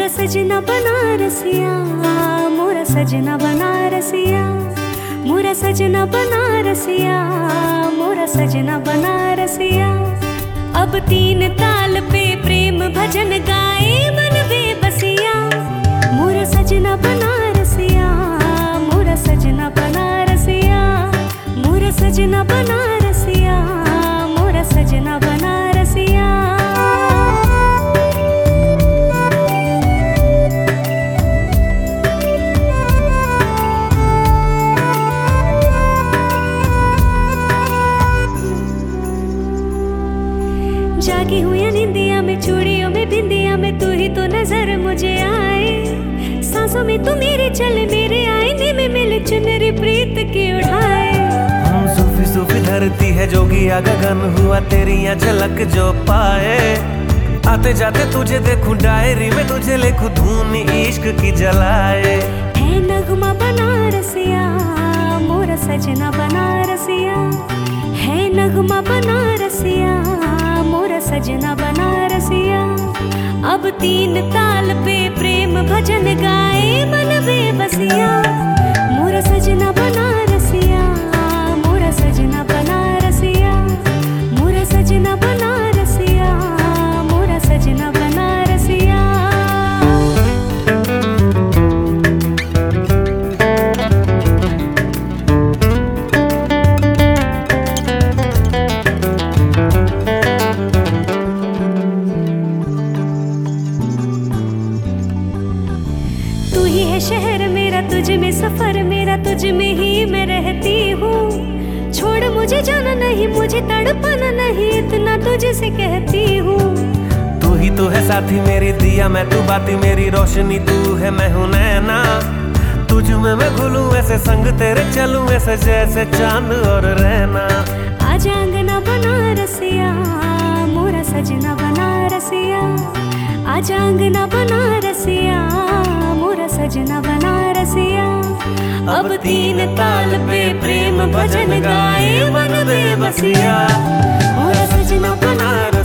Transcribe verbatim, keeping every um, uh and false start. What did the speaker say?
सजना बनारसिया, मोरा सजना बनारसिया, मोरा सजना बनारसिया, मोरा सजना बनारसिया। अब तीन ताल पे प्रेम भजन गाए मन बेबसिया। मोरा सजना बनारसिया, मोरा सजना बनारसिया, मोरा सजना बनारसिया, मोरा सजना बनारसिया। जागी हूँ या निंदिया में, चूड़ियों में बिंदिया में, तू ही तो नजर मुझे आए। सांसों में तू मेरे चले, मेरे आईने में मिले चुनरी प्रीत की उड़ाए। सूफी सूफी धरती है जोगिया गगन हुआ तेरी यहाँ झलक जो पाए। आते जाते तुझे देखूं डायरी में, तुझे लिखूं धूम इश्क की जलाए। है नगमा बनारसिया, मोरा सजना बनारसिया, है नगमा बनारसिया, मोरा सजना बनारसिया। अब तीन ताल पे प्रेम भजन गाए मन बेबसिया। मोरा सजना बनारसिया, मोरा सजना बनारसिया, मोरा सजना बनारसिया, मोरा सजना बनारसिया। तू ही है शहर मेरा, तुझ में सफर मेरा, तुझ में ही मैं रहती हूँ। छोड़ मुझे जाना नहीं, मुझे तड़पाना नहीं, इतना तुझसे कहती हूँ। तू ही तो है साथी मेरी दिया, मैं तू बाती मेरी रोशनी, तू है मैं हूँ नैना। तुझ में मैं घुलूं ऐसे संग तेरे चलूं ऐसे जैसे चांद और रहना। आजा अंगना बनारसिया, मोरा सजना बनारसिया, आजा अंगना बनारसिया, मोरा सजना बनारसिया। अब तीन ताल पे प्रेम भजन गाए मन बेबसिया। मोरा सजना बनारसिया।